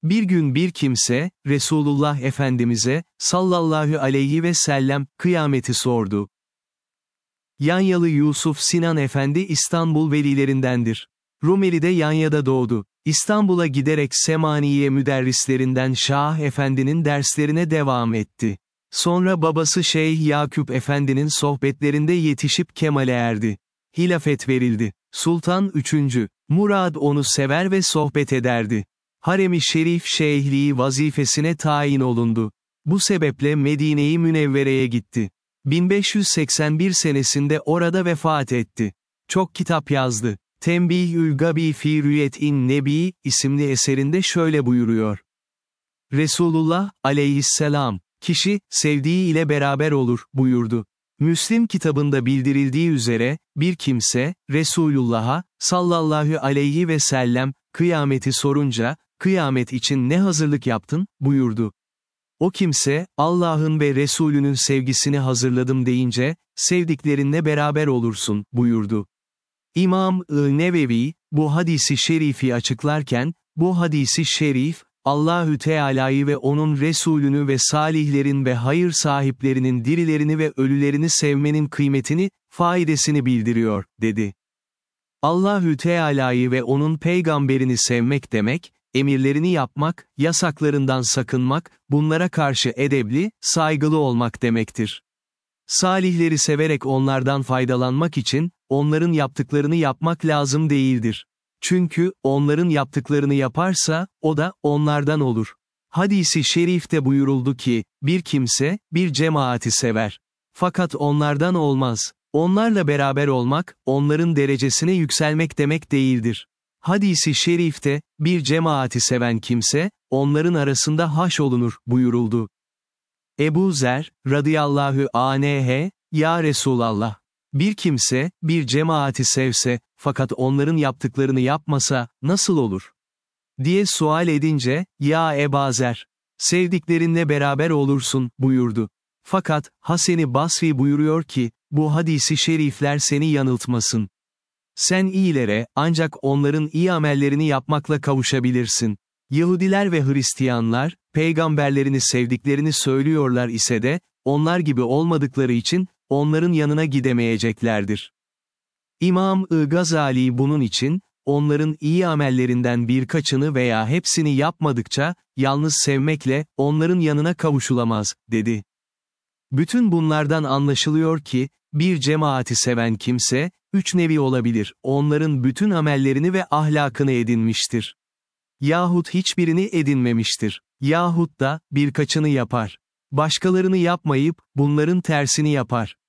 Bir gün bir kimse, Resulullah Efendimiz'e, sallallahu aleyhi ve sellem, kıyameti sordu. Yanyalı Yusuf Sinan Efendi İstanbul velilerindendir. Rumeli'de Yanya'da doğdu. İstanbul'a giderek Semaniye müderrislerinden Şah Efendi'nin derslerine devam etti. Sonra babası Şeyh Yakup Efendi'nin sohbetlerinde yetişip kemale erdi. Hilafet verildi. Sultan 3. Murad onu sever ve sohbet ederdi. Harem-i Şerif şeyhliği vazifesine tayin olundu. Bu sebeple Medine-i Münevvere'ye gitti. 1581 senesinde orada vefat etti. Çok kitap yazdı. Tembih-ül Gabi fi Rüyet-in Nebi isimli eserinde şöyle buyuruyor. Resulullah, aleyhisselam, kişi, sevdiği ile beraber olur, buyurdu. Müslim kitabında bildirildiği üzere, bir kimse, Resulullah'a, sallallahu aleyhi ve sellem, kıyameti sorunca, kıyamet için ne hazırlık yaptın, buyurdu. O kimse, Allah'ın ve Resulünün sevgisini hazırladım deyince, sevdiklerinle beraber olursun, buyurdu. İmam-ı Nevevi, bu hadisi şerifi açıklarken, bu hadisi şerif, Allahü Teala'yı ve onun Resulünü ve salihlerin ve hayır sahiplerinin dirilerini ve ölülerini sevmenin kıymetini, faidesini bildiriyor, dedi. Allahü Teala'yı ve onun peygamberini sevmek demek, emirlerini yapmak, yasaklarından sakınmak, bunlara karşı edepli, saygılı olmak demektir. Salihleri severek onlardan faydalanmak için, onların yaptıklarını yapmak lazım değildir. Çünkü, onların yaptıklarını yaparsa, o da, onlardan olur. Hadisi şerifte buyuruldu ki, bir kimse, bir cemaati sever. Fakat onlardan olmaz. Onlarla beraber olmak, onların derecesine yükselmek demek değildir. Hadisi şerifte, bir cemaati seven kimse, onların arasında haşolunur, buyuruldu. Ebu Zer, radıyallahu anh, ya Resulallah. Bir kimse, bir cemaati sevse, fakat onların yaptıklarını yapmasa, nasıl olur? Diye sual edince, ya Ebu Zer, sevdiklerinle beraber olursun, buyurdu. Fakat, Hasan-ı Basri buyuruyor ki, bu hadisi şerifler seni yanıltmasın. Sen iyilere, ancak onların iyi amellerini yapmakla kavuşabilirsin. Yahudiler ve Hristiyanlar, peygamberlerini sevdiklerini söylüyorlar ise de, onlar gibi olmadıkları için, onların yanına gidemeyeceklerdir. İmam-ı Gazali bunun için, onların iyi amellerinden birkaçını veya hepsini yapmadıkça, yalnız sevmekle, onların yanına kavuşulamaz, dedi. Bütün bunlardan anlaşılıyor ki, bir cemaati seven kimse, 3 nevi olabilir, onların bütün amellerini ve ahlakını edinmiştir. Yahut hiçbirini edinmemiştir. Yahut da, birkaçını yapar. Başkalarını yapmayıp, bunların tersini yapar.